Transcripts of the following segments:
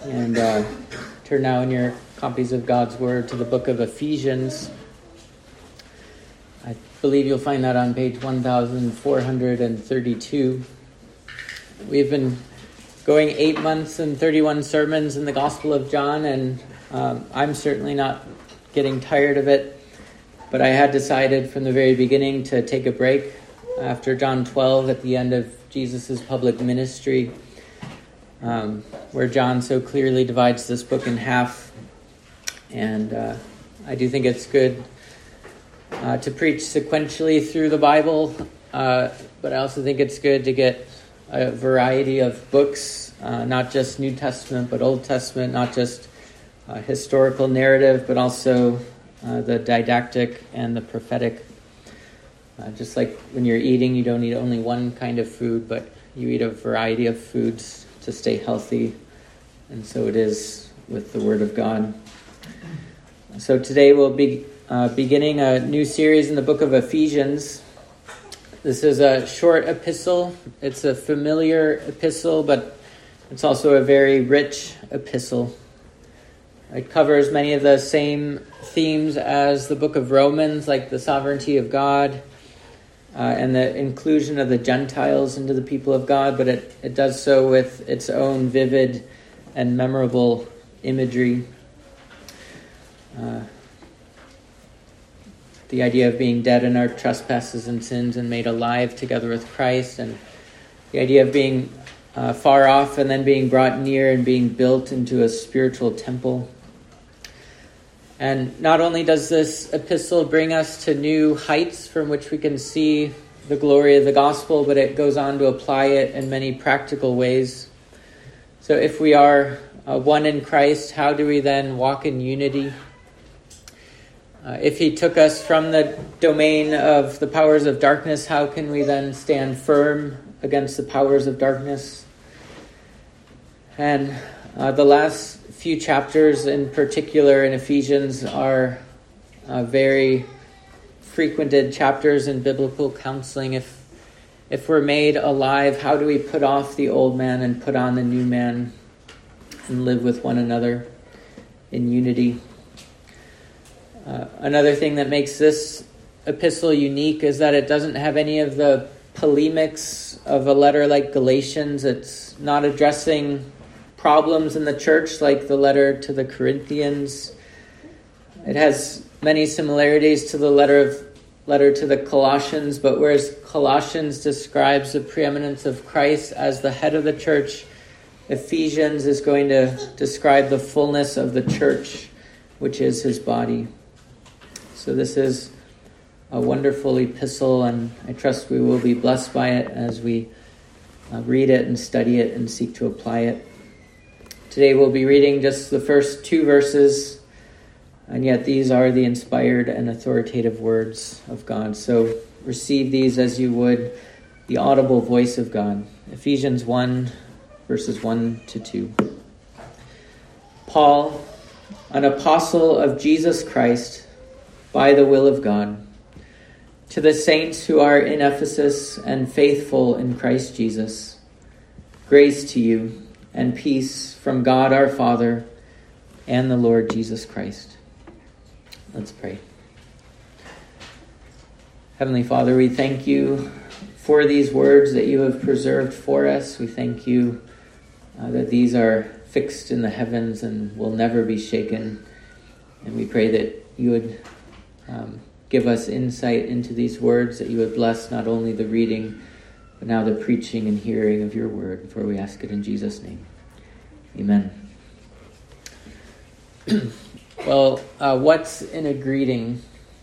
And turn now in your copies of God's Word to the book of Ephesians. I believe you'll find that on page 1432. We've been going 8 months and 31 sermons in the Gospel of John, and I'm certainly not getting tired of it. But I had decided from the very beginning to take a break after John 12 at the end of Jesus' public ministry, where John so clearly divides this book in half. And I do think it's good to preach sequentially through the Bible, but I also think it's good to get a variety of books, not just New Testament, but Old Testament, not just historical narrative, but also the didactic and the prophetic. Just like when you're eating, you don't eat only one kind of food, but you eat a variety of foods to stay healthy. And so it is with the Word of God. So today we'll be beginning a new series in the book of Ephesians. This is a short epistle. It's a familiar epistle, but it's also a very rich epistle. It covers many of the same themes as the book of Romans, like the sovereignty of God and the inclusion of the Gentiles into the people of God, but it does so with its own vivid and memorable imagery. The idea of being dead in our trespasses and sins and made alive together with Christ, and the idea of being far off and then being brought near and being built into a spiritual temple. And not only does this epistle bring us to new heights from which we can see the glory of the gospel, but it goes on to apply it in many practical ways. So if we are one in Christ, how do we then walk in unity? If he took us from the domain of the powers of darkness, how can we then stand firm against the powers of darkness? And the last few chapters in particular in Ephesians are very frequented chapters in biblical counseling. If we're made alive, how do we put off the old man and put on the new man and live with one another in unity? Another thing that makes this epistle unique is that it doesn't have any of the polemics of a letter like Galatians. It's not addressing problems in the church like the letter to the Corinthians. It has many similarities to the letter to the Colossians, but whereas Colossians describes the preeminence of Christ as the head of the church, Ephesians is going to describe the fullness of the church, which is his body. So this is a wonderful epistle, and I trust we will be blessed by it as we read it and study it and seek to apply it. Today we'll be reading just the first 2 verses, and yet these are the inspired and authoritative words of God. So receive these as you would the audible voice of God. Ephesians 1, verses 1 to 2. Paul, an apostle of Jesus Christ, by the will of God, to the saints who are in Ephesus and faithful in Christ Jesus, grace to you and peace from God our Father and the Lord Jesus Christ. Let's pray. Heavenly Father, we thank you for these words that you have preserved for us. We thank you that these are fixed in the heavens and will never be shaken. And we pray that you would give us insight into these words, that you would bless not only the reading, but now the preaching and hearing of your word, for we ask it in Jesus' name. Amen. Well, what's in a greeting?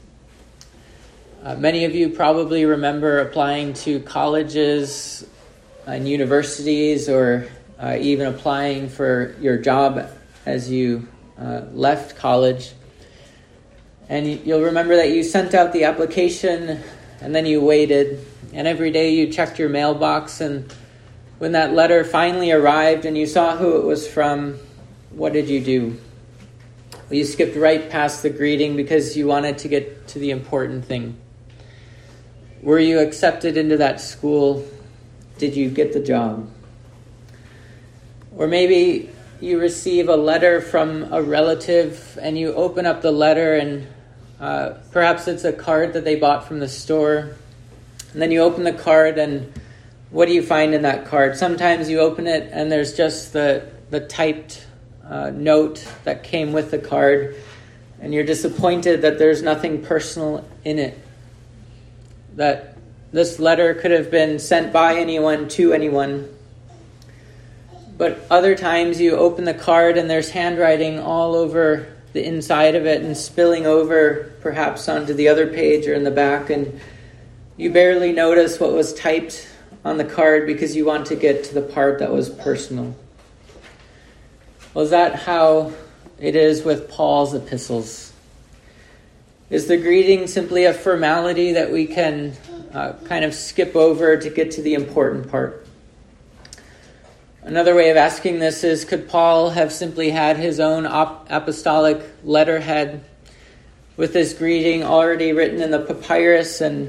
Many of you probably remember applying to colleges and universities, or even applying for your job as you left college. And you'll remember that you sent out the application and then you waited. And every day you checked your mailbox, and when that letter finally arrived and you saw who it was from, what did you do? Well, you skipped right past the greeting because you wanted to get to the important thing. Were you accepted into that school? Did you get the job? Or maybe you receive a letter from a relative and you open up the letter and perhaps it's a card that they bought from the store. And then you open the card and what do you find in that card? Sometimes you open it and there's just the typed note that came with the card, and you're disappointed that there's nothing personal in it. That this letter could have been sent by anyone to anyone. But other times you open the card and there's handwriting all over the inside of it and spilling over perhaps onto the other page or in the back, and you barely notice what was typed on the card because you want to get to the part that was personal. Well, is that how it is with Paul's epistles? Is the greeting simply a formality that we can kind of skip over to get to the important part? Another way of asking this is, could Paul have simply had his own apostolic letterhead with this greeting already written in the papyrus, and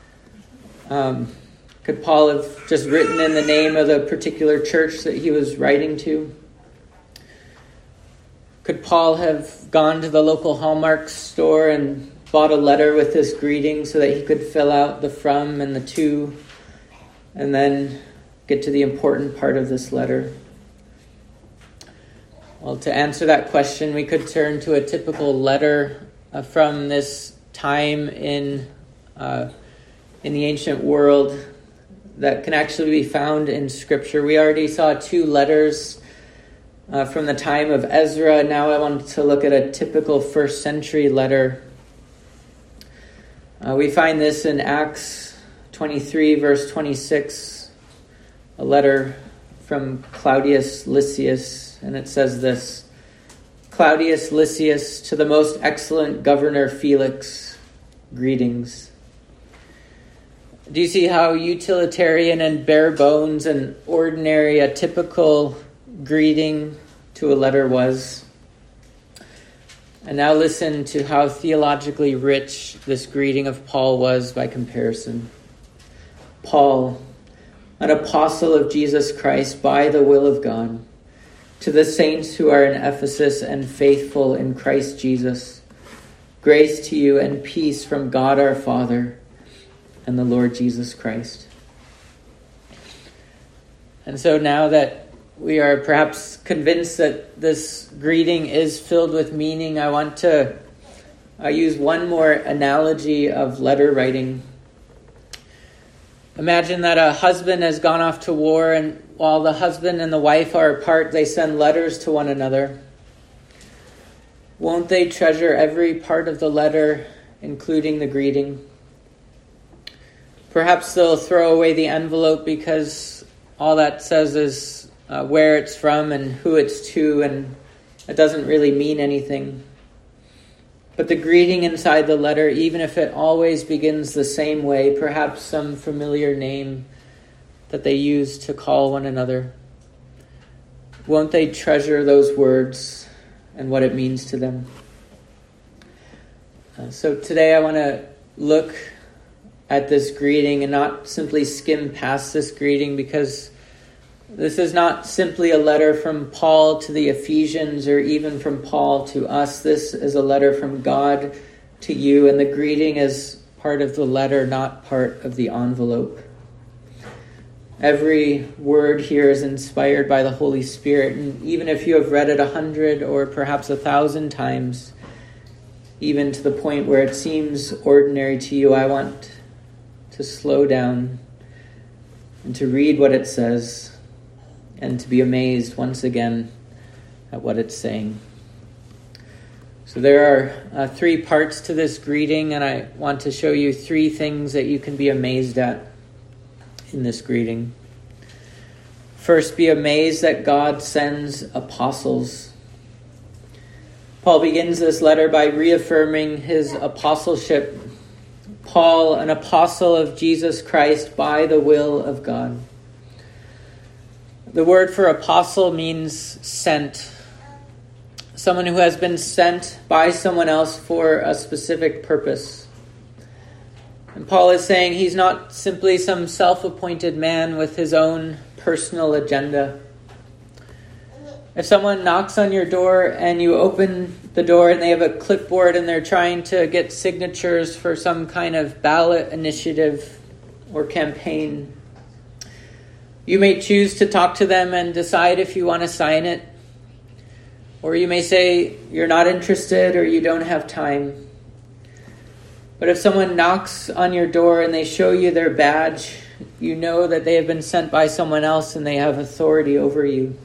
could Paul have just written in the name of the particular church that he was writing to? Could Paul have gone to the local Hallmark store and bought a letter with this greeting so that he could fill out the from and the to, and then get to the important part of this letter? Well, to answer that question, we could turn to a typical letter from this time in the ancient world that can actually be found in Scripture. We already saw 2 letters from the time of Ezra. Now I want to look at a typical first century letter. We find this in Acts 23, verse 26, a letter from Claudius Lysias, and it says this: Claudius Lysias, to the most excellent governor Felix, greetings. Do you see how utilitarian and bare bones and ordinary a typical greeting to a letter was? And now listen to how theologically rich this greeting of Paul was by comparison. Paul, an apostle of Jesus Christ by the will of God, to the saints who are in Ephesus and faithful in Christ Jesus, grace to you and peace from God our Father and the Lord Jesus Christ. And so now that we are perhaps convinced that this greeting is filled with meaning, I want to use one more analogy of letter writing. Imagine that a husband has gone off to war, and while the husband and the wife are apart, they send letters to one another. Won't they treasure every part of the letter, including the greeting? Perhaps they'll throw away the envelope because all that says is where it's from and who it's to, and it doesn't really mean anything. But the greeting inside the letter, even if it always begins the same way, perhaps some familiar name that they use to call one another, won't they treasure those words and what it means to them? So today I want to look at this greeting and not simply skim past this greeting, because this is not simply a letter from Paul to the Ephesians or even from Paul to us. This is a letter from God to you, and the greeting is part of the letter, not part of the envelope. Every word here is inspired by the Holy Spirit, and even if you have read it 100 or perhaps 1,000 times, even to the point where it seems ordinary to you, I want to slow down and to read what it says and to be amazed once again at what it's saying. So there are 3 parts to this greeting, and I want to show you 3 things that you can be amazed at in this greeting. First, be amazed that God sends apostles. Paul begins this letter by reaffirming his apostleship. Paul, an apostle of Jesus Christ by the will of God. The word for apostle means sent. Someone who has been sent by someone else for a specific purpose. And Paul is saying he's not simply some self-appointed man with his own personal agenda. If someone knocks on your door and you open the door and they have a clipboard and they're trying to get signatures for some kind of ballot initiative or campaign, you may choose to talk to them and decide if you want to sign it. Or you may say you're not interested or you don't have time. But if someone knocks on your door and they show you their badge, you know that they have been sent by someone else and they have authority over you.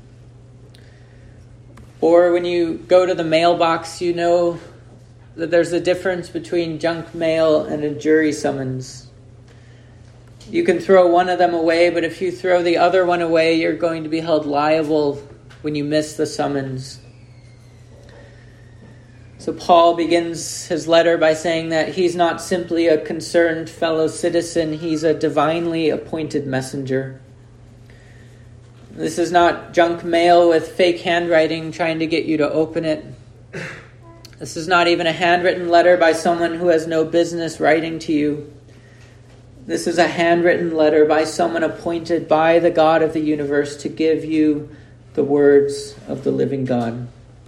Or when you go to the mailbox, you know that there's a difference between junk mail and a jury summons. You can throw one of them away, but if you throw the other one away, you're going to be held liable when you miss the summons. So Paul begins his letter by saying that he's not simply a concerned fellow citizen, he's a divinely appointed messenger. This is not junk mail with fake handwriting trying to get you to open it. This is not even a handwritten letter by someone who has no business writing to you. This is a handwritten letter by someone appointed by the God of the universe to give you the words of the living God.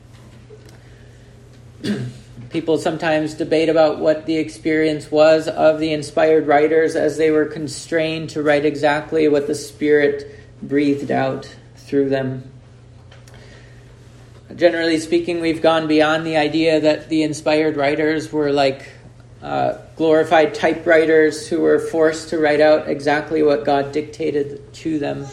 People sometimes debate about what the experience was of the inspired writers as they were constrained to write exactly what the Spirit breathed out through them. Generally speaking, we've gone beyond the idea that the inspired writers were like glorified typewriters who were forced to write out exactly what God dictated to them.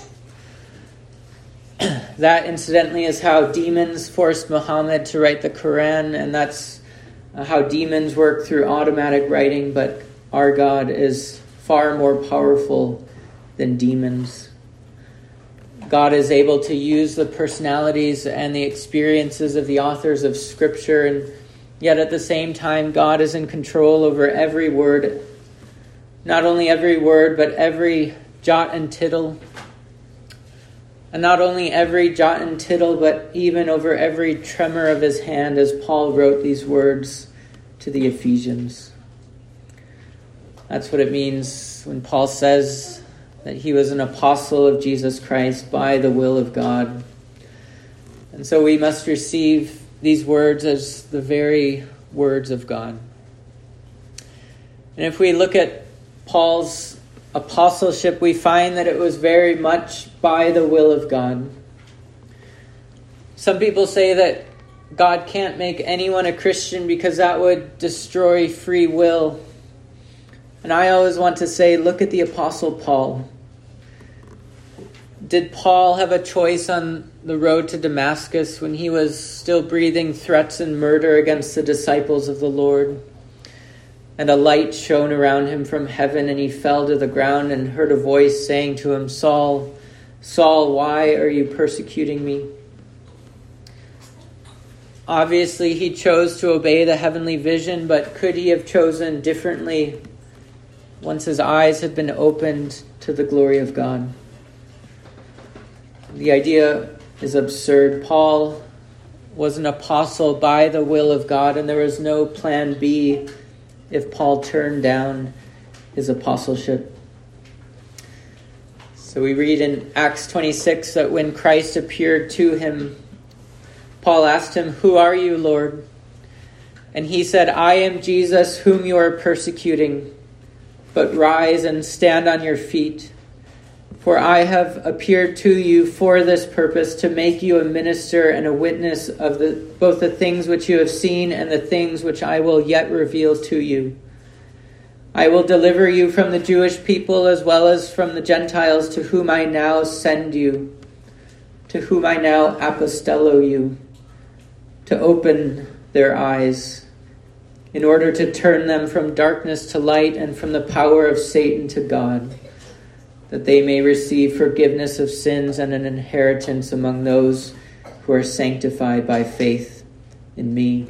That, incidentally, is how demons forced Muhammad to write the Quran, and that's how demons work through automatic writing, but our God is far more powerful than demons. God is able to use the personalities and the experiences of the authors of Scripture, and yet at the same time, God is in control over every word. Not only every word, but every jot and tittle. And not only every jot and tittle, but even over every tremor of his hand, as Paul wrote these words to the Ephesians. That's what it means when Paul says that he was an apostle of Jesus Christ by the will of God. And so we must receive these words as the very words of God. And if we look at Paul's apostleship, we find that it was very much by the will of God. Some people say that God can't make anyone a Christian because that would destroy free will. And I always want to say, look at the Apostle Paul. Did Paul have a choice on the road to Damascus when he was still breathing threats and murder against the disciples of the Lord? And a light shone around him from heaven, and he fell to the ground and heard a voice saying to him, "Saul, Saul, why are you persecuting me?" Obviously, he chose to obey the heavenly vision, but could he have chosen differently once his eyes had been opened to the glory of God? The idea is absurd. Paul was an apostle by the will of God, and there was no plan B if Paul turned down his apostleship. So we read in Acts 26 that when Christ appeared to him, Paul asked him, "Who are you, Lord?" And he said, "I am Jesus whom you are persecuting. But rise and stand on your feet. For I have appeared to you for this purpose, to make you a minister and a witness of both the things which you have seen and the things which I will yet reveal to you. I will deliver you from the Jewish people as well as from the Gentiles, to whom I now send you, to whom I now apostello you, to open their eyes, in order to turn them from darkness to light and from the power of Satan to God, that they may receive forgiveness of sins and an inheritance among those who are sanctified by faith in me."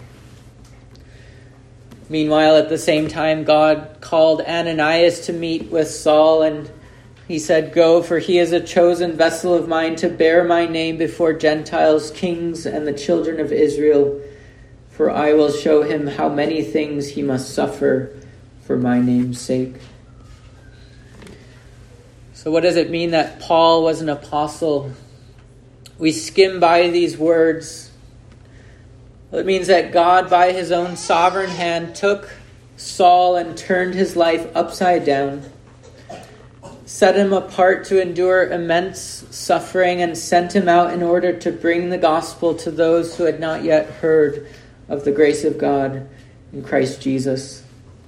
Meanwhile, at the same time, God called Ananias to meet with Saul, and he said, "Go, for he is a chosen vessel of mine to bear my name before Gentiles, kings, and the children of Israel. For I will show him how many things he must suffer for my name's sake." So what does it mean that Paul was an apostle? we skim by these words, it means that God, by his own sovereign hand, took Saul and turned his life upside down, set him apart to endure immense suffering, and sent him out in order to bring the gospel to those who had not yet heard of the grace of God in Christ Jesus.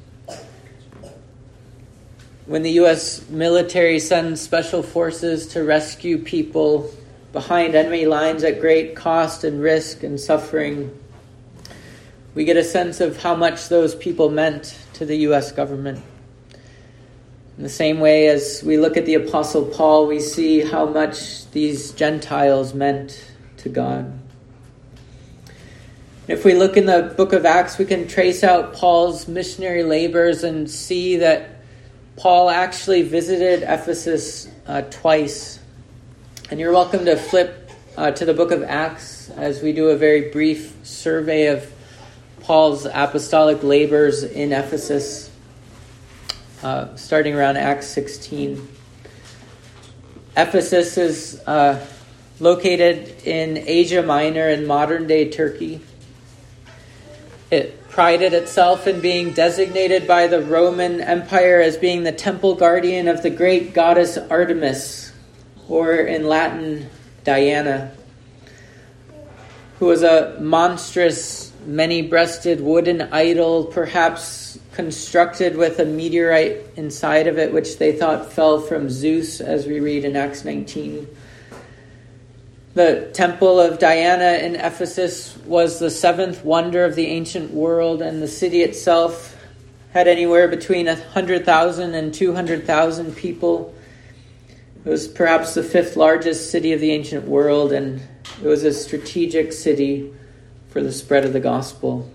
When the U.S. military sends special forces to rescue people behind enemy lines at great cost and risk and suffering, we get a sense of how much those people meant to the U.S. government. In the same way as we look at the Apostle Paul, we see how much these Gentiles meant to God. If we look in the book of Acts, we can trace out Paul's missionary labors and see that Paul actually visited Ephesus twice. And you're welcome to flip to the book of Acts as we do a very brief survey of Paul's apostolic labors in Ephesus, starting around Acts 16. Ephesus is located in Asia Minor in modern-day Turkey. It prided itself in being designated by the Roman Empire as being the temple guardian of the great goddess Artemis, or in Latin, Diana, who was a monstrous, many-breasted wooden idol, perhaps constructed with a meteorite inside of it, which they thought fell from Zeus, as we read in Acts 19. The temple of Diana in Ephesus was the seventh wonder of the ancient world, and the city itself had anywhere between 100,000 and 200,000 people. It was perhaps the fifth largest city of the ancient world, and it was a strategic city for the spread of the gospel.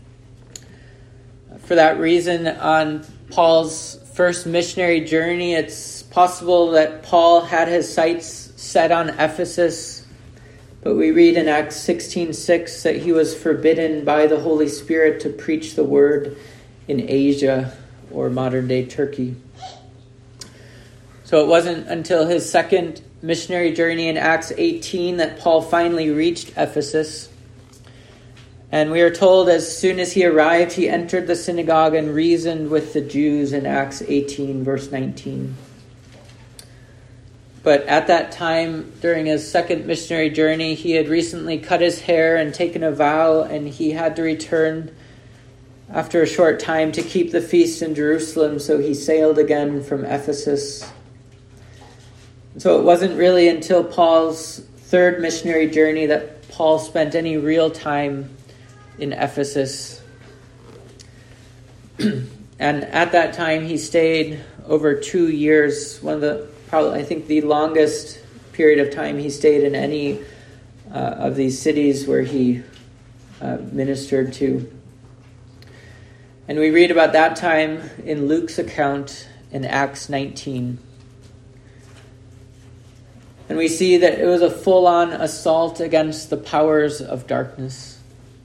For that reason, on Paul's first missionary journey, it's possible that Paul had his sights set on Ephesus, but we read in Acts 16:6 that he was forbidden by the Holy Spirit to preach the word in Asia, or modern-day Turkey. So it wasn't until his second missionary journey in Acts 18 that Paul finally reached Ephesus. And we are told as soon as he arrived, he entered the synagogue and reasoned with the Jews in Acts 18, verse 19. But at that time, during his second missionary journey, he had recently cut his hair and taken a vow, and he had to return after a short time to keep the feast in Jerusalem, so he sailed again from Ephesus. And so it wasn't really until Paul's third missionary journey that Paul spent any real time in Ephesus. And at that time, he stayed over 2 years, I think the longest period of time he stayed in any of these cities where he ministered to. And we read about that time in Luke's account in Acts 19. And we see that it was a full-on assault against the powers of darkness.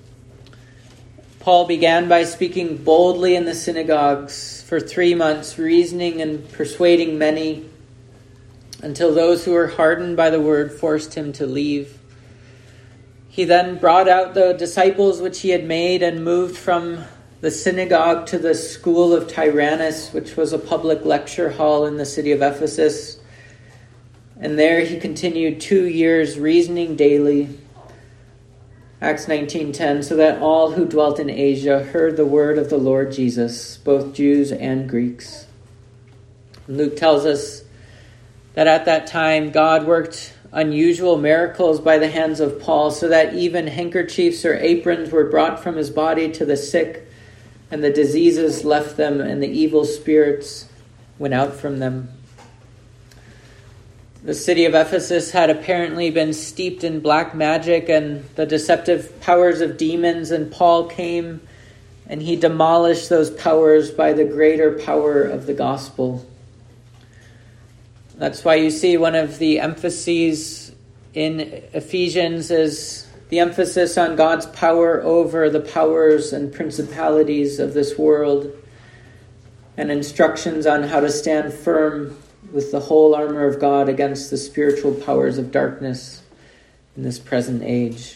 Paul began by speaking boldly in the synagogues for 3 months, reasoning and persuading many, until those who were hardened by the word forced him to leave. He then brought out the disciples which he had made and moved from the synagogue to the school of Tyrannus, which was a public lecture hall in the city of Ephesus. And there he continued 2 years, reasoning daily. Acts 19:10, so that all who dwelt in Asia heard the word of the Lord Jesus, both Jews and Greeks. And Luke tells us that at that time God worked unusual miracles by the hands of Paul, so that even handkerchiefs or aprons were brought from his body to the sick, and the diseases left them, and the evil spirits went out from them. The city of Ephesus had apparently been steeped in black magic and the deceptive powers of demons, and Paul came and he demolished those powers by the greater power of the gospel. That's why you see one of the emphases in Ephesians is the emphasis on God's power over the powers and principalities of this world, and instructions on how to stand firm with the whole armor of God against the spiritual powers of darkness in this present age.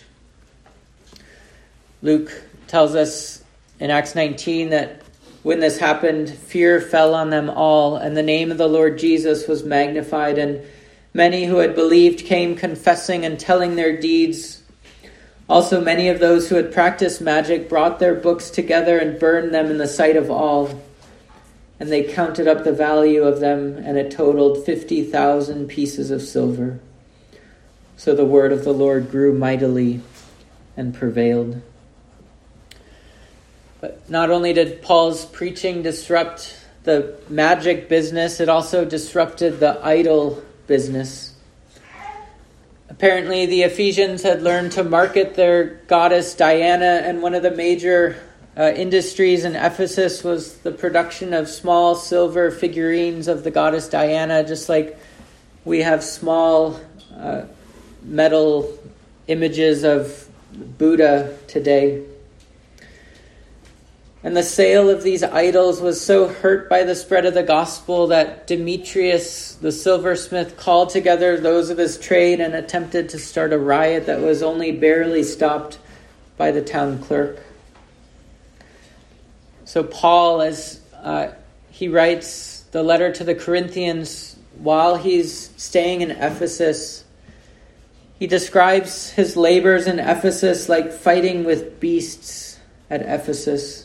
Luke tells us in Acts 19 that when this happened, fear fell on them all, and the name of the Lord Jesus was magnified, and many who had believed came confessing and telling their deeds. Also, many of those who had practiced magic brought their books together and burned them in the sight of all. And they counted up the value of them, and it totaled 50,000 pieces of silver. So the word of the Lord grew mightily and prevailed. But not only did Paul's preaching disrupt the magic business, it also disrupted the idol business. Apparently, the Ephesians had learned to market their goddess Diana, and one of the major industries in Ephesus was the production of small silver figurines of the goddess Diana, just like we have small metal images of Buddha today. And the sale of these idols was so hurt by the spread of the gospel that Demetrius, the silversmith, called together those of his trade and attempted to start a riot that was only barely stopped by the town clerk. So Paul, as he writes the letter to the Corinthians while he's staying in Ephesus, he describes his labors in Ephesus like fighting with beasts at Ephesus.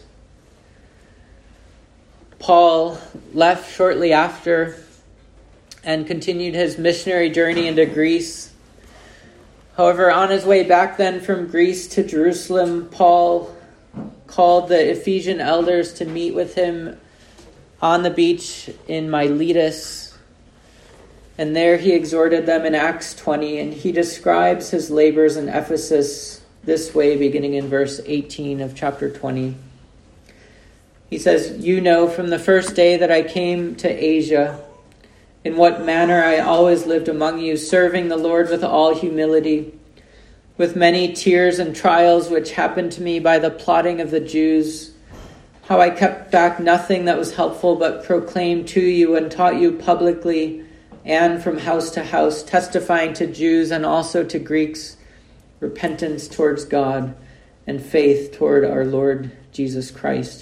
Paul left shortly after and continued his missionary journey into Greece. However, on his way back then from Greece to Jerusalem, Paul called the Ephesian elders to meet with him on the beach in Miletus. And there he exhorted them in Acts 20, and he describes his labors in Ephesus this way, beginning in verse 18 of chapter 20. He says, "You know from the first day that I came to Asia, in what manner I always lived among you, serving the Lord with all humility, with many tears and trials which happened to me by the plotting of the Jews, how I kept back nothing that was helpful, but proclaimed to you and taught you publicly and from house to house, testifying to Jews and also to Greeks, repentance towards God and faith toward our Lord Jesus Christ."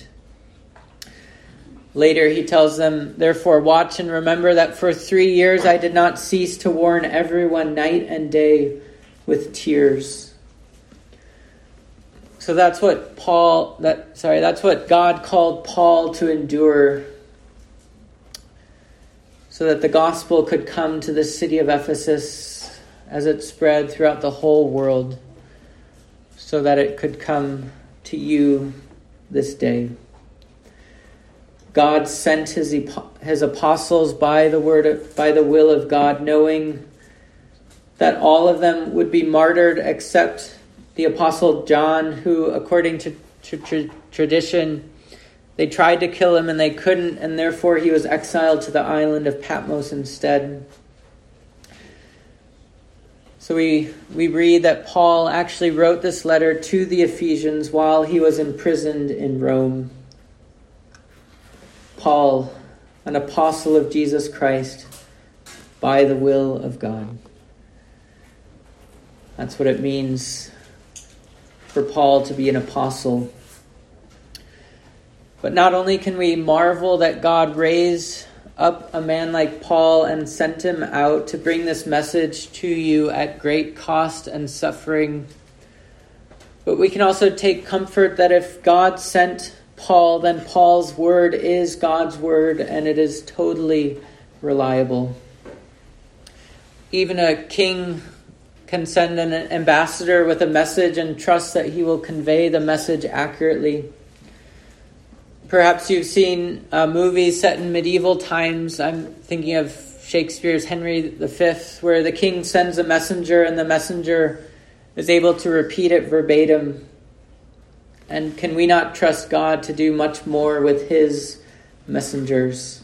Later he tells them, "Therefore watch and remember that for 3 years I did not cease to warn everyone night and day with tears." So that's what that's what God called Paul to endure, so that the gospel could come to the city of Ephesus as it spread throughout the whole world, so that it could come to you this day. God sent his apostles by the will of God, knowing that all of them would be martyred except the apostle John, who, according to tradition, they tried to kill him and they couldn't, and therefore he was exiled to the island of Patmos instead. So we read that Paul actually wrote this letter to the Ephesians while he was imprisoned in Rome. Paul, an apostle of Jesus Christ, by the will of God. That's what it means for Paul to be an apostle. But not only can we marvel that God raised up a man like Paul and sent him out to bring this message to you at great cost and suffering, but we can also take comfort that if God sent Paul, then Paul's word is God's word, and it is totally reliable. Even a king can send an ambassador with a message and trust that he will convey the message accurately. Perhaps you've seen movies set in medieval times. I'm thinking of Shakespeare's Henry V, where the king sends a messenger and the messenger is able to repeat it verbatim. And can we not trust God to do much more with his messengers?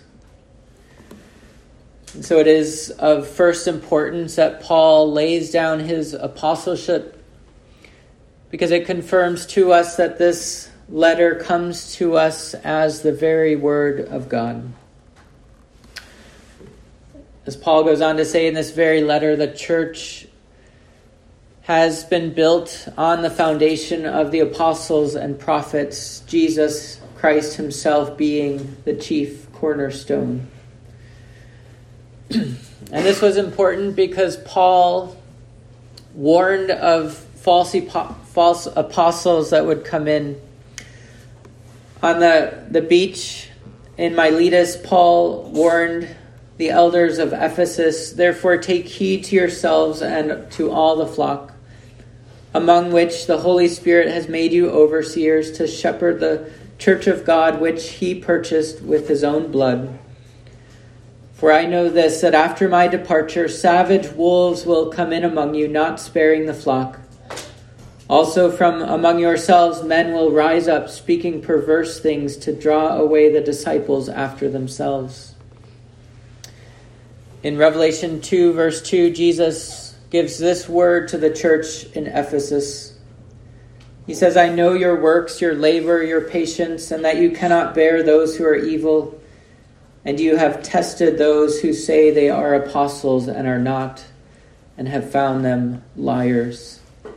And so it is of first importance that Paul lays down his apostleship, because it confirms to us that this letter comes to us as the very word of God. As Paul goes on to say in this very letter, the church has been built on the foundation of the apostles and prophets, Jesus Christ himself being the chief cornerstone. And this was important because Paul warned of false apostles that would come in. On the beach in Miletus, Paul warned the elders of Ephesus, "Therefore take heed to yourselves and to all the flock, among which the Holy Spirit has made you overseers to shepherd the church of God, which he purchased with his own blood. For I know this, that after my departure, savage wolves will come in among you, not sparing the flock. Also from among yourselves men will rise up, speaking perverse things to draw away the disciples after themselves." In Revelation 2, verse 2, Jesus gives this word to the church in Ephesus. He says, "I know your works, your labor, your patience, and that you cannot bear those who are evil. And you have tested those who say they are apostles and are not, and have found them liars."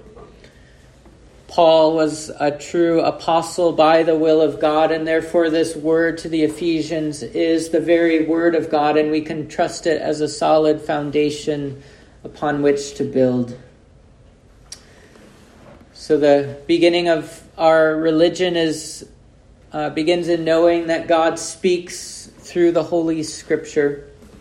Paul was a true apostle by the will of God, and therefore this word to the Ephesians is the very word of God, and we can trust it as a solid foundation upon which to build. So the beginning of our religion begins in knowing that God speaks through the Holy Scripture.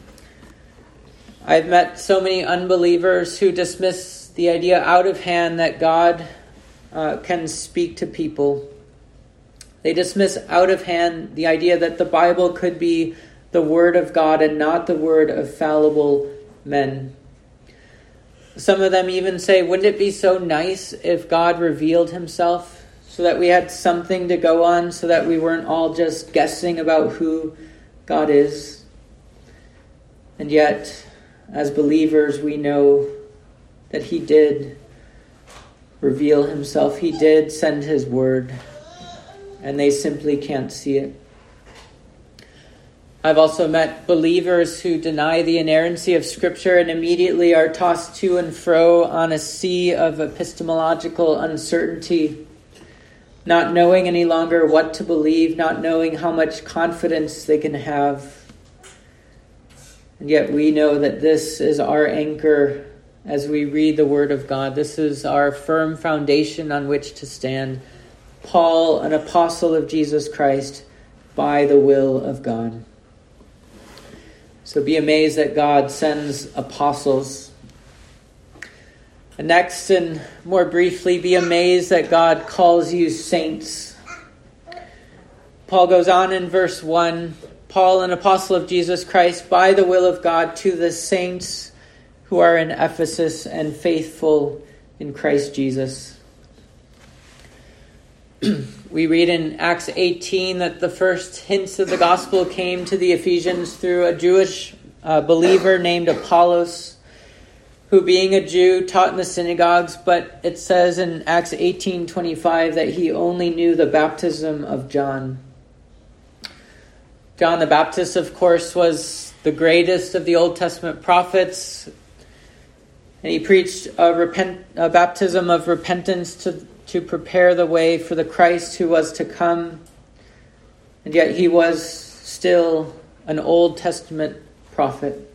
I've met so many unbelievers who dismiss the idea out of hand that God can speak to people. They dismiss out of hand the idea that the Bible could be the Word of God and not the word of fallible men. Some of them even say, wouldn't it be so nice if God revealed himself so that we had something to go on, so that we weren't all just guessing about who God is? And yet, as believers, we know that he did reveal himself. He did send his word, and they simply can't see it. I've also met believers who deny the inerrancy of Scripture and immediately are tossed to and fro on a sea of epistemological uncertainty, not knowing any longer what to believe, not knowing how much confidence they can have. And yet we know that this is our anchor as we read the Word of God. This is our firm foundation on which to stand. Paul, an apostle of Jesus Christ, by the will of God. So be amazed that God sends apostles. And next, and more briefly, be amazed that God calls you saints. Paul goes on in verse 1, Paul, an apostle of Jesus Christ, by the will of God, to the saints who are in Ephesus and faithful in Christ Jesus. We read in Acts 18 that the first hints of the gospel came to the Ephesians through a Jewish believer named Apollos, who being a Jew taught in the synagogues, but it says in Acts 18:25 that he only knew the baptism of John. John the Baptist, of course, was the greatest of the Old Testament prophets, and he preached a baptism of repentance to prepare the way for the Christ who was to come. And yet he was still an Old Testament prophet.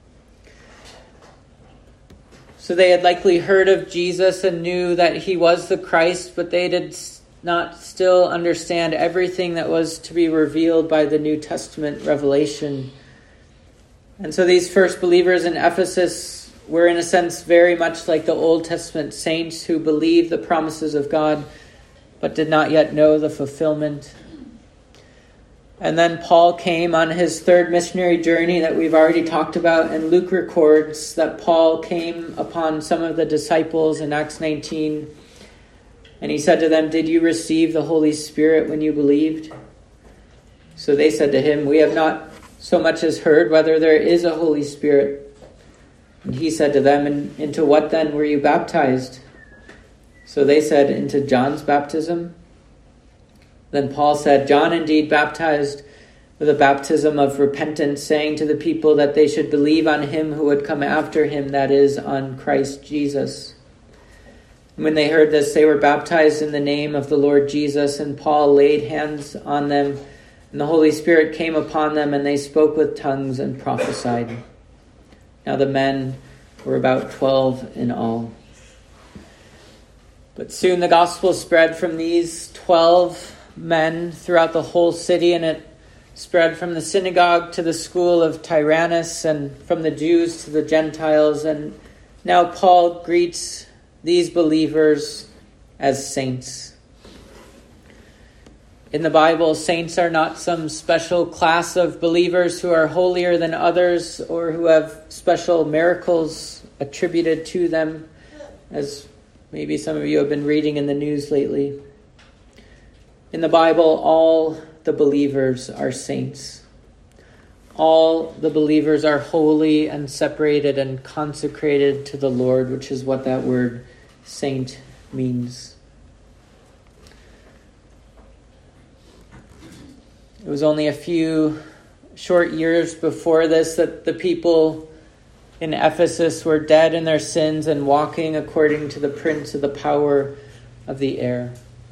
So they had likely heard of Jesus and knew that he was the Christ, but they did not still understand everything that was to be revealed by the New Testament revelation. And so these first believers in Ephesus were in a sense very much like the Old Testament saints who believed the promises of God but did not yet know the fulfillment. And then Paul came on his third missionary journey that we've already talked about, and Luke records that Paul came upon some of the disciples in Acts 19, and he said to them, "Did you receive the Holy Spirit when you believed?" So they said to him, "We have not so much as heard whether there is a Holy Spirit." And he said to them, "And into what then were you baptized?" So they said, "Into John's baptism." Then Paul said, "John indeed baptized with a baptism of repentance, saying to the people that they should believe on him who would come after him, that is, on Christ Jesus." When they heard this, they were baptized in the name of the Lord Jesus, and Paul laid hands on them, and the Holy Spirit came upon them, and they spoke with tongues and prophesied. Now the men were about 12 in all. But soon the gospel spread from these 12 men throughout the whole city, and it spread from the synagogue to the school of Tyrannus, and from the Jews to the Gentiles. And now Paul greets these believers as saints. In the Bible, saints are not some special class of believers who are holier than others or who have special miracles attributed to them, as maybe some of you have been reading in the news lately. In the Bible, all the believers are saints. All the believers are holy and separated and consecrated to the Lord, which is what that word saint means. It was only a few short years before this that the people in Ephesus were dead in their sins and walking according to the prince of the power of the air.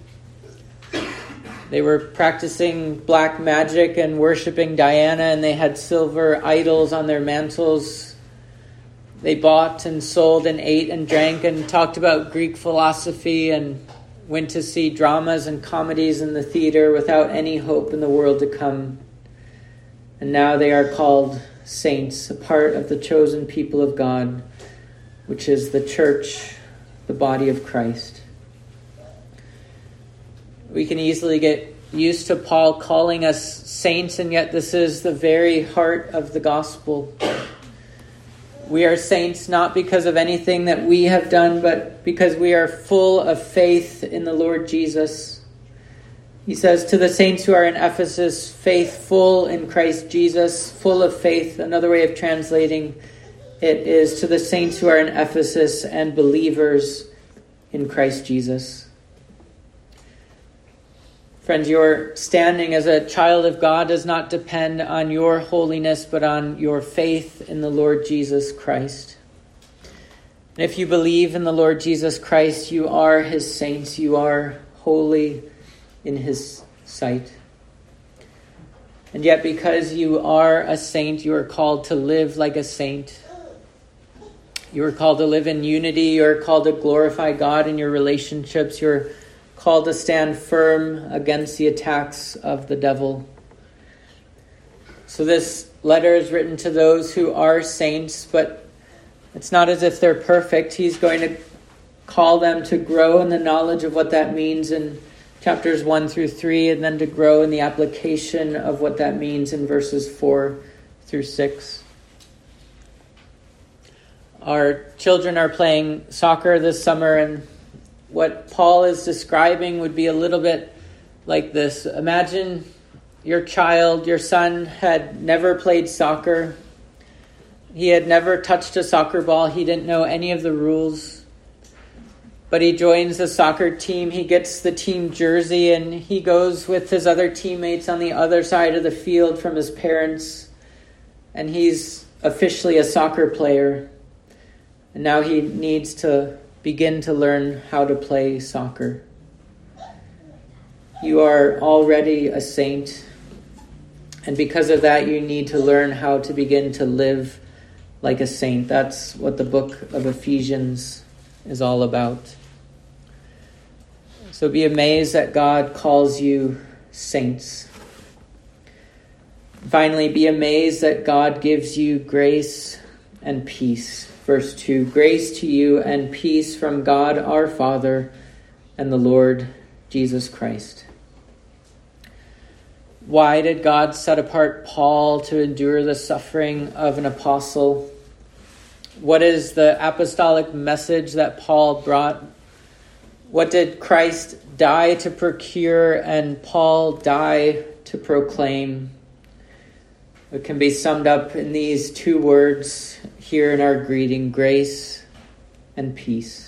They were practicing black magic and worshiping Diana, and they had silver idols on their mantles. They bought and sold and ate and drank and talked about Greek philosophy and went to see dramas and comedies in the theater without any hope in the world to come. And now they are called saints, a part of the chosen people of God, which is the church, the body of Christ. We can easily get used to Paul calling us saints, and yet this is the very heart of the gospel. We are saints not because of anything that we have done, but because we are full of faith in the Lord Jesus. He says to the saints who are in Ephesus, faithful in Christ Jesus, full of faith. Another way of translating it is to the saints who are in Ephesus and believers in Christ Jesus. Friends, your standing as a child of God does not depend on your holiness, but on your faith in the Lord Jesus Christ. And if you believe in the Lord Jesus Christ, you are his saints. You are holy in his sight. And yet, because you are a saint, you are called to live like a saint. You are called to live in unity. You are called to glorify God in your relationships. You're called to stand firm against the attacks of the devil. So this letter is written to those who are saints, but it's not as if they're perfect. He's going to call them to grow in the knowledge of what that means in chapters 1 through 3, and then to grow in the application of what that means in verses 4 through 6. Our children are playing soccer this summer, and what Paul is describing would be a little bit like this. Imagine your child, your son, had never played soccer. He had never touched a soccer ball. He didn't know any of the rules. But he joins the soccer team. He gets the team jersey, and he goes with his other teammates on the other side of the field from his parents. And he's officially a soccer player. And now he needs to begin to learn how to play soccer. You are already a saint, and because of that, you need to learn how to begin to live like a saint. That's what the book of Ephesians is all about. So be amazed that God calls you saints. Finally, be amazed that God gives you grace and peace. Verse 2, grace to you and peace from God our Father and the Lord Jesus Christ. Why did God set apart Paul to endure the suffering of an apostle? What is the apostolic message that Paul brought? What did Christ die to procure and Paul die to proclaim? It can be summed up in these two words here in our greeting: grace and peace.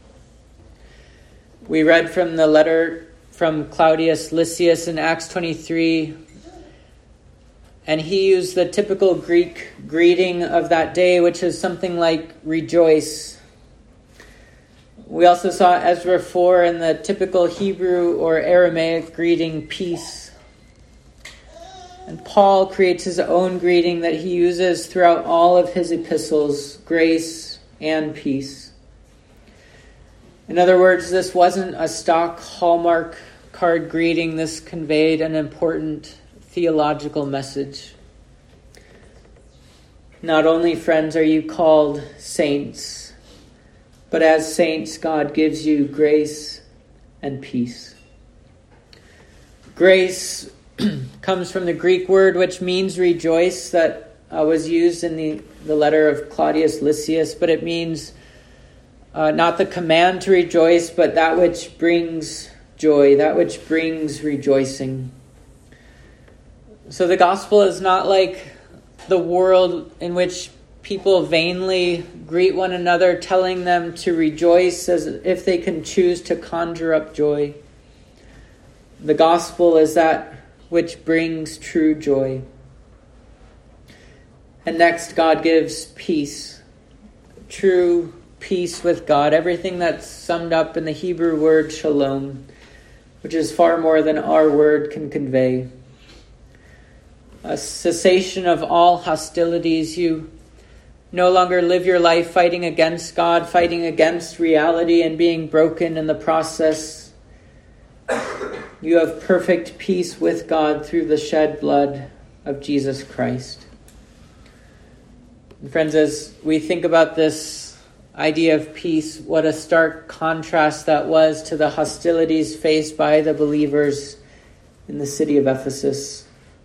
We read from the letter from Claudius Lysias in Acts 23, and he used the typical Greek greeting of that day, which is something like rejoice. We also saw Ezra 4 and the typical Hebrew or Aramaic greeting, peace. And Paul creates his own greeting that he uses throughout all of his epistles, grace and peace. In other words, this wasn't a stock Hallmark card greeting. This conveyed an important theological message. Not only, friends, are you called saints, but as saints, God gives you grace and peace. Grace comes from the Greek word which means rejoice, that was used in the letter of Claudius Lysias, but it means not the command to rejoice, but that which brings joy, that which brings rejoicing. So the gospel is not like the world in which people vainly greet one another, telling them to rejoice as if they can choose to conjure up joy. The gospel is that which brings true joy. And next, God gives peace, true peace with God, everything that's summed up in the Hebrew word shalom, which is far more than our word can convey. A cessation of all hostilities. You no longer live your life fighting against God, fighting against reality and being broken in the process. You have perfect peace with God through the shed blood of Jesus Christ. And friends, as we think about this idea of peace, what a stark contrast that was to the hostilities faced by the believers in the city of Ephesus.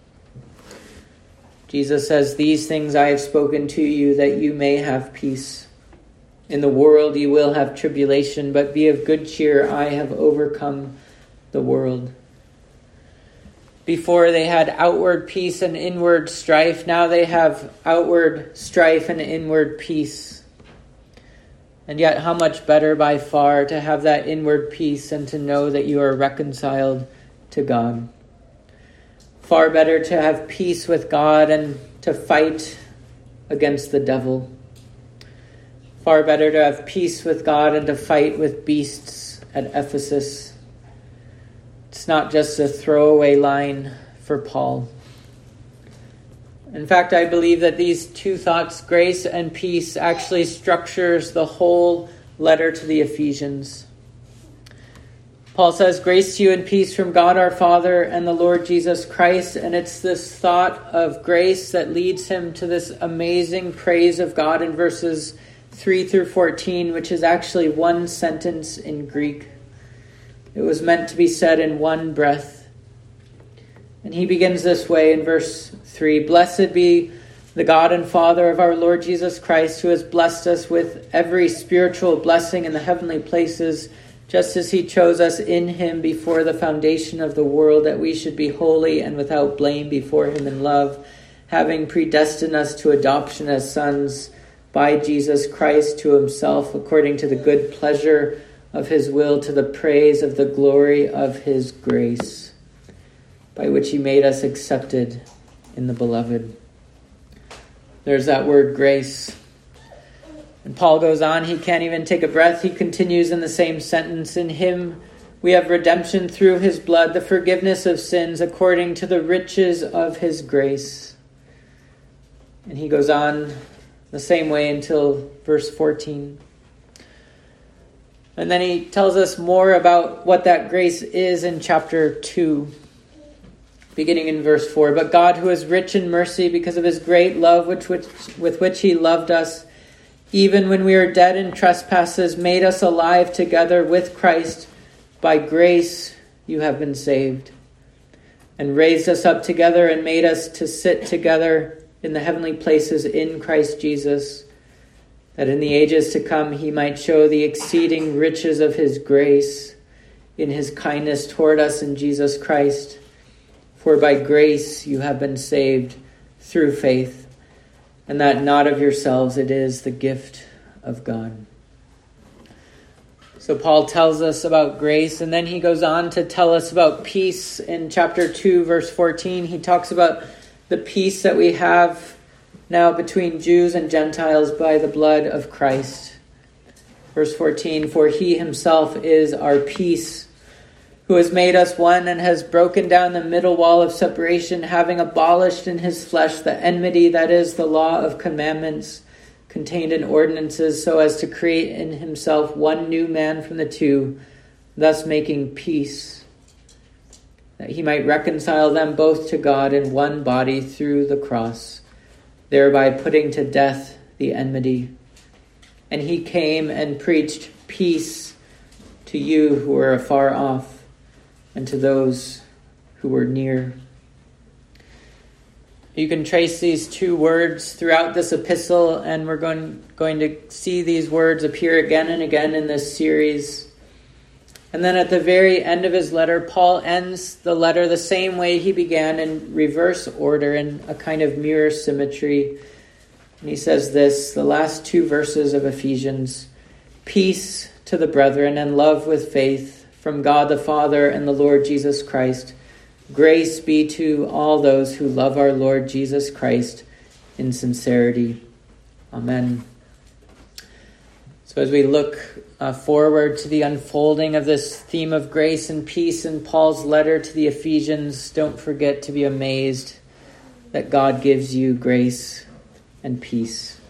Jesus says, "These things I have spoken to you, that you may have peace. In the world you will have tribulation, but be of good cheer. I have overcome the world." Before they had outward peace and inward strife. Now they have outward strife and inward peace. And yet how much better by far to have that inward peace and to know that you are reconciled to God. Far better to have peace with God and to fight against the devil. Far better to have peace with God and to fight with beasts at Ephesus. It's not just a throwaway line for Paul. In fact, I believe that these two thoughts, grace and peace, actually structures the whole letter to the Ephesians. Paul says, "Grace to you and peace from God our Father and the Lord Jesus Christ." And it's this thought of grace that leads him to this amazing praise of God in verses 3 through 14, which is actually one sentence in Greek. It was meant to be said in one breath. And he begins this way in verse 3. "Blessed be the God and Father of our Lord Jesus Christ, who has blessed us with every spiritual blessing in the heavenly places, just as he chose us in him before the foundation of the world, that we should be holy and without blame before him in love, having predestined us to adoption as sons by Jesus Christ to himself, according to the good pleasure of his will, to the praise of the glory of his grace, by which he made us accepted in the beloved." There's that word grace. And Paul goes on, he can't even take a breath. He continues in the same sentence. "In him we have redemption through his blood, the forgiveness of sins according to the riches of his grace." And he goes on the same way until verse 14. And then he tells us more about what that grace is in chapter 2, beginning in verse 4. "But God, who is rich in mercy because of his great love with which he loved us, even when we were dead in trespasses, made us alive together with Christ. By grace you have been saved, and raised us up together and made us to sit together in the heavenly places in Christ Jesus, that in the ages to come he might show the exceeding riches of his grace in his kindness toward us in Jesus Christ. For by grace you have been saved through faith, and that not of yourselves, it is the gift of God." So Paul tells us about grace, and then he goes on to tell us about peace in chapter 2, verse 14. He talks about the peace that we have now between Jews and Gentiles by the blood of Christ. Verse 14, for he himself is our peace, who has made us one and has broken down the middle wall of separation, having abolished in his flesh the enmity, that is, the law of commandments contained in ordinances, so as to create in himself one new man from the two, thus making peace, that he might reconcile them both to God in one body through the cross, thereby putting to death the enmity. And he came and preached peace to you who are afar off, and to those who were near. You can trace these two words throughout this epistle, and we're going to see these words appear again and again in this series. And then at the very end of his letter, Paul ends the letter the same way he began, in reverse order, in a kind of mirror symmetry. And he says this, the last two verses of Ephesians, peace to the brethren and love with faith from God the Father and the Lord Jesus Christ. Grace be to all those who love our Lord Jesus Christ in sincerity. Amen. So as we look forward to the unfolding of this theme of grace and peace in Paul's letter to the Ephesians, don't forget to be amazed that God gives you grace and peace.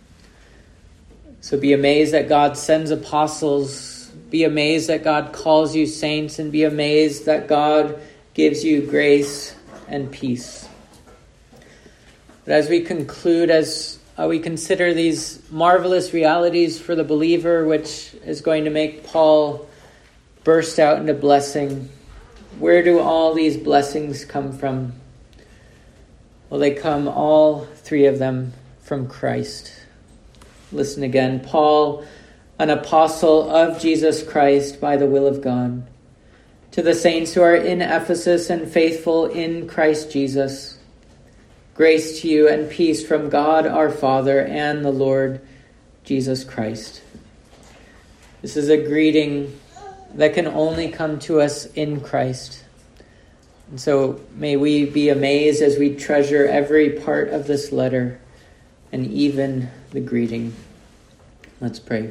So be amazed that God sends apostles. Be amazed that God calls you saints, and be amazed that God gives you grace and peace. But as we conclude, as we consider these marvelous realities for the believer, which is going to make Paul burst out into blessing, where do all these blessings come from? Well, they come, all three of them, from Christ. Listen again. Paul, an apostle of Jesus Christ by the will of God, to the saints who are in Ephesus and faithful in Christ Jesus, grace to you and peace from God our Father and the Lord Jesus Christ. This is a greeting that can only come to us in Christ. And so may we be amazed as we treasure every part of this letter and even the greeting. Let's pray.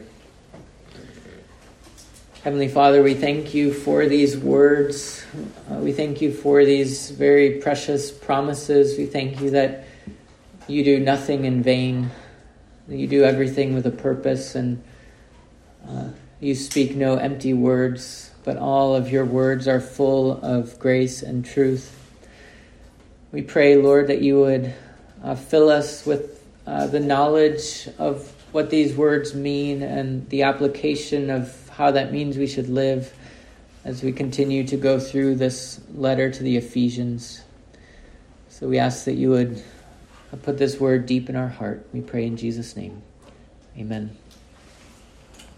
Heavenly Father, we thank you for these words. We thank you for these very precious promises. We thank you that you do nothing in vain, that you do everything with a purpose, and you speak no empty words, but all of your words are full of grace and truth. We pray, Lord, that you would fill us with the knowledge of what these words mean and the application of how that means we should live as we continue to go through this letter to the Ephesians. So we ask that you would put this word deep in our heart. We pray in Jesus' name. Amen.